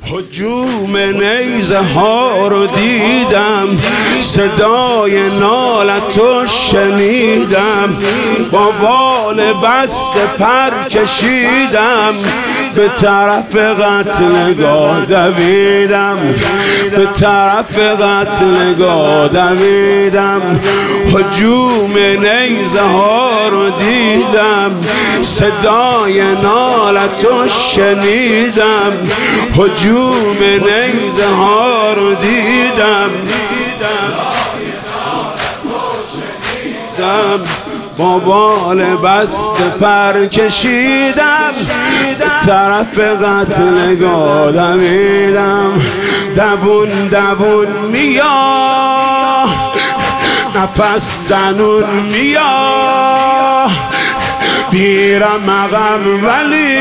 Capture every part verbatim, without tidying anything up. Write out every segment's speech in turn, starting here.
هجوم نیزه ها رو دیدم، صدای نالتو شنیدم، با بال بسته پر کشیدم، به طرف قتلگاه دویدم، به طرف قتلگاه دویدم. هجوم نیزه ها رو دیدم، صدای نالتو شنیدم، هجوم نیزه ها رو دیدم، با بال بسته پر کشیدم، به طرف قتلگاه دویدم. دوون دوون میاد، نفس زنون میاد، بیرم عقب ولی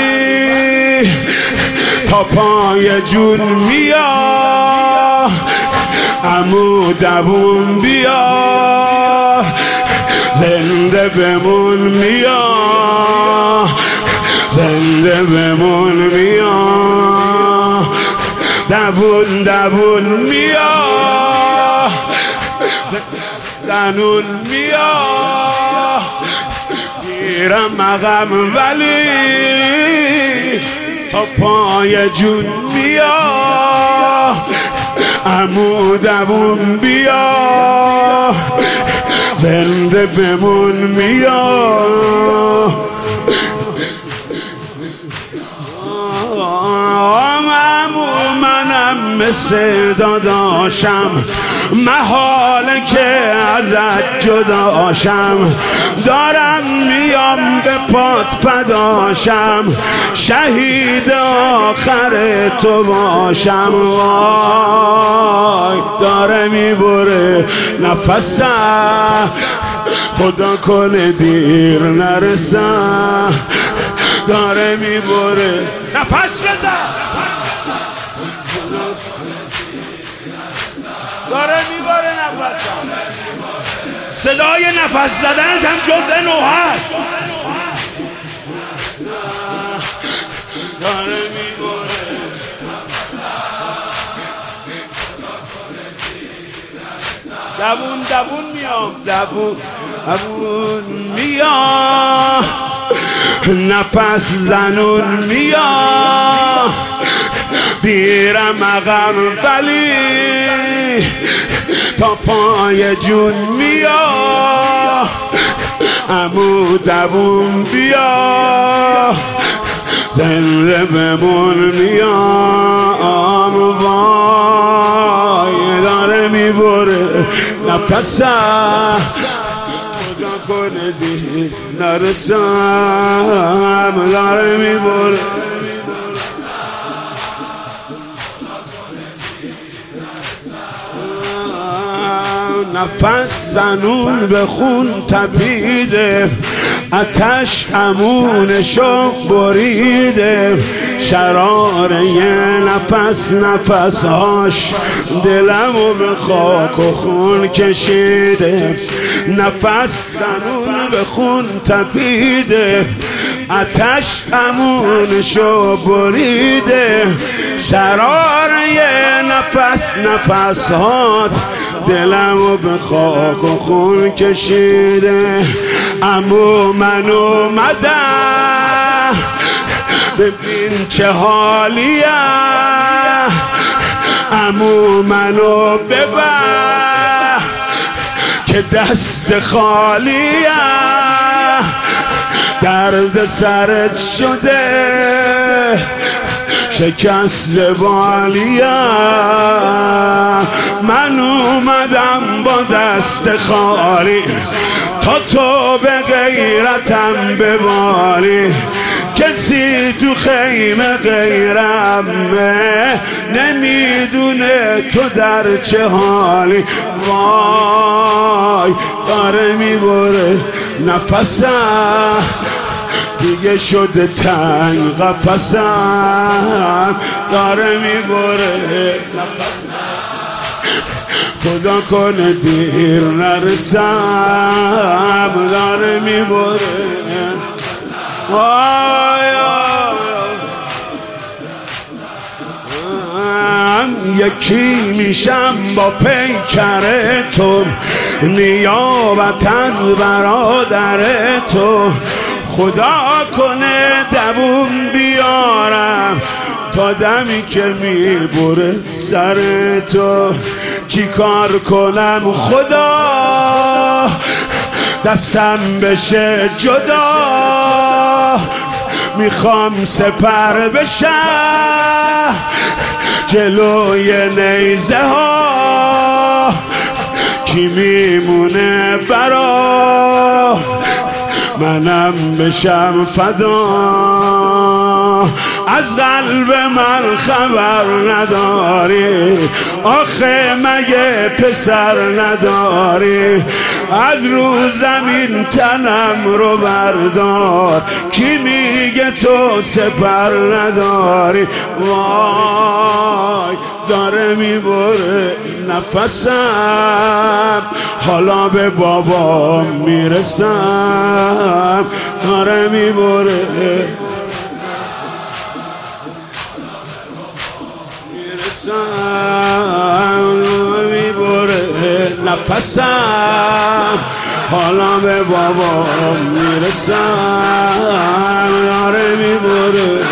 تا پای جون میاد. عمو دوون بیا، زنده بمون میاد، زنده بمون میاد. دوون دوون میاد، زنون میاد، گیرم عقب ولی تا پای جون میاد. عمو دوون بیا، زنده بمون میاد. عمو منم مثل داداشم، محاله که ازت جداشم، دارم میام به پات فداشم، شهید آخر تو باشم. وای داره میبره نفسم، خدا کنه دیر نرسم، داره میبره نفس بزن، داره میبره نفسم. صدای نفس زدنت هم جزء نوحه داره میبره. دوون دوون میام، دوون دوون میام، نفس زنون میام، بیرم عقب ولی تا پای جون میاد. عمو دوون بیا، زنده بمون میام. وای داره میبره نفسم، خدا کنه دیر نرسم، داره میبره. نفس زنون به خون تپیده، آتش امونشو بریده، شراره نفس نفسهاش دلمو به خاک و خون کشیده. نفس زنون به خون تپیده، آتش امونشو بریده، شراره نفس نفسهات دلمو به خاک و خون کشیده. عمو من اومدم ببین چه حالیه، عمو منو ببر که دست خالیه، درد سرت شده شکست بالیم، من اومدم با دست خالی تا تو به غیرتم ببالی. کسی تو خیمه غیرمه نمیدونه تو در چه حالی. وای داره میبره نفسم، دیگه شده تنگ قفسم، داره میبره نفسم، خدا کنه دیر نرسم، داره میبره. وای من یکی میشم با پیکر تو، نیابت از برادر تو. خدا کنه دووم بیارم تا دمی که میبره سر تو. چی کار کنم خدا دستم بشه جدا، میخوام سپر بشم جلوی نیزه ها. کی میمونه برا منم بشم فدا. از قلب من خبر نداری آخه مگه پسر نداری؟ از رو زمین تنم رو بردار، کی میگه تو سپر نداری؟ وای داره میبره نفسم، حالا به بابام میرسم. داره میبره میبره نفسم، حالا به بابام میرسم. داره میبره